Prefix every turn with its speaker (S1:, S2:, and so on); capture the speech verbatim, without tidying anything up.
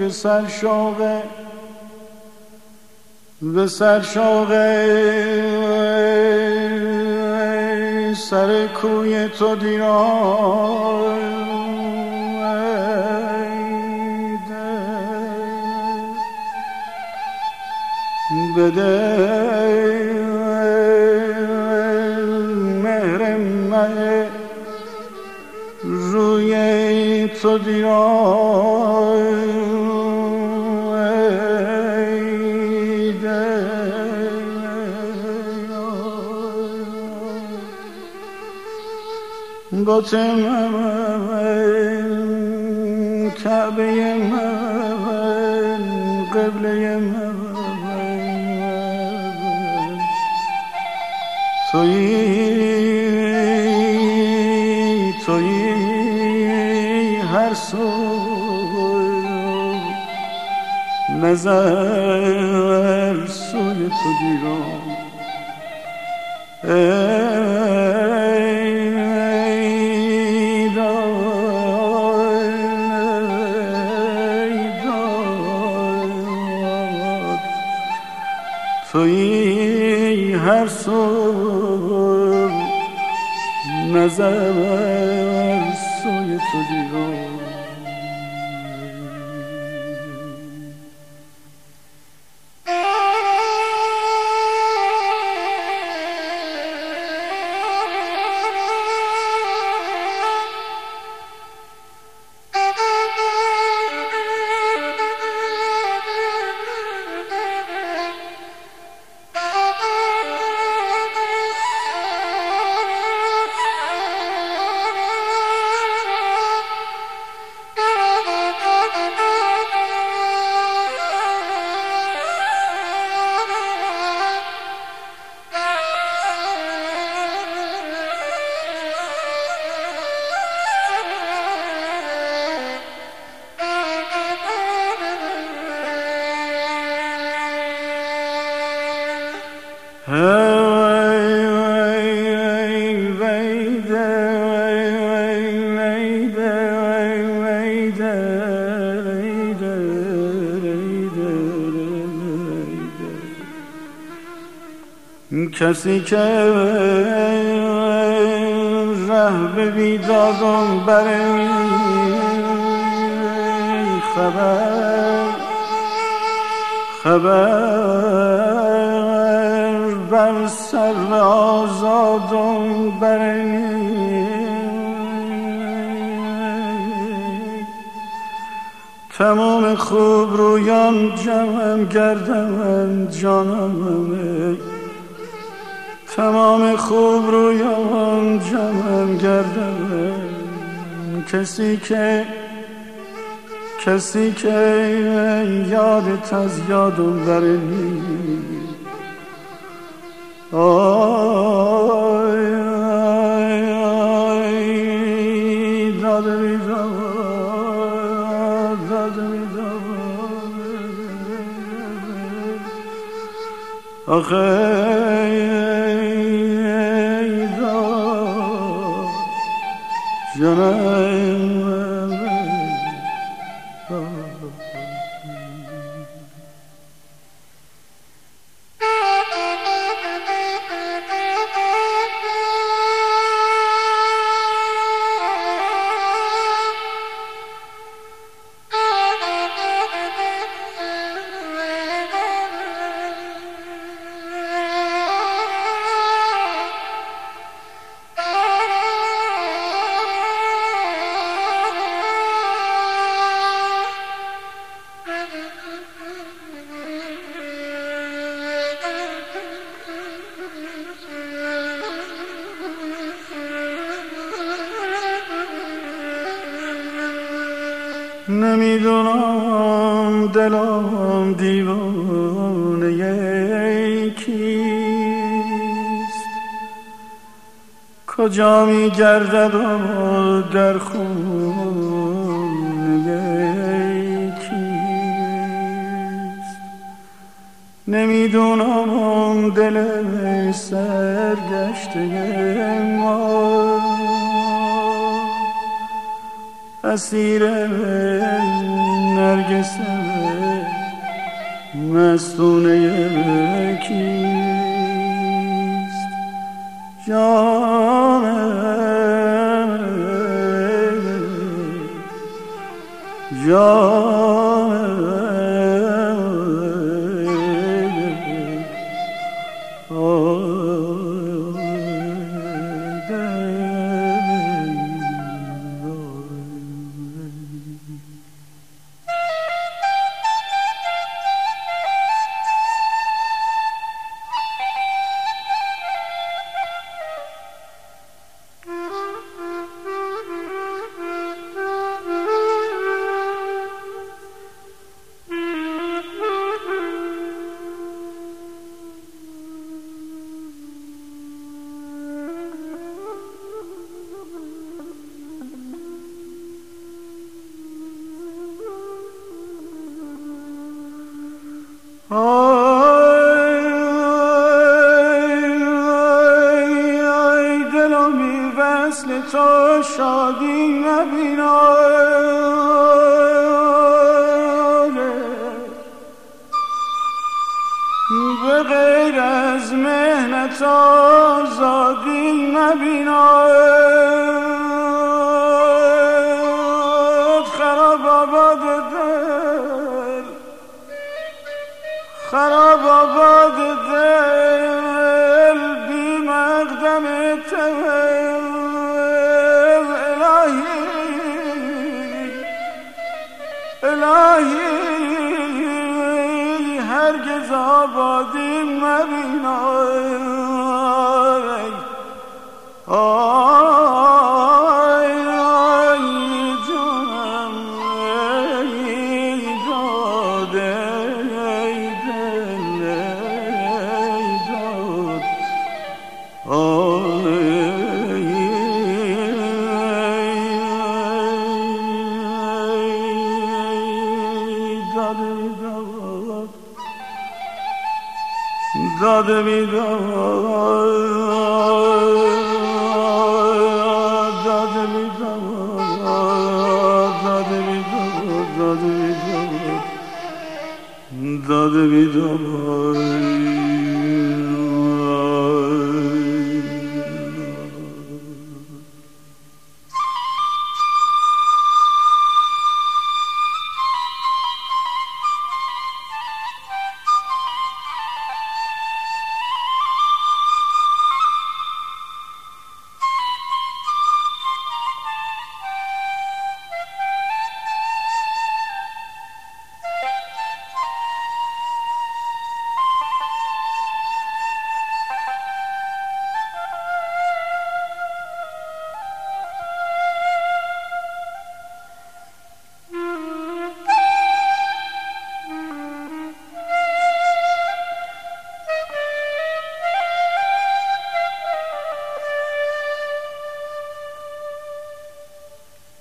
S1: به سر شوقه به سر شوقه سر کوی تو دیران بده مهر مه روی تو دیران بوتم من کعبه من قبله من تویی تویی هر سو نظر سوی تو دیرم ای داد ای داد تویی هر سو نظر سوی تو دیرم کسی که ره به بیدادم بره خبر خبر بر سر آزادم بره تمام خوب رویان جمعم گردم جانم تمام خوب رویان جمعم گردم کسی که کسی که یادت از یادم بره آی آی آی داده بیداد داده بیداد آخه جانم نمیدونم دلم دیوانه کیست کجا میگردد و در خونه کیست نمیدونم دل سرگشته ما اسیر نرگس مستونه کیست جانم جانم وصل تو شادی نبینم به غیر از مهنت آزادی نبینم خراب آباد دل خراب آباد دل بی مقدم تول الهی هرگز آبادی مبینای آی آی جانم ای داد ای دل ای داد آی داده بیداد داده بیداد داده بیداد داده بیداد داده بیداد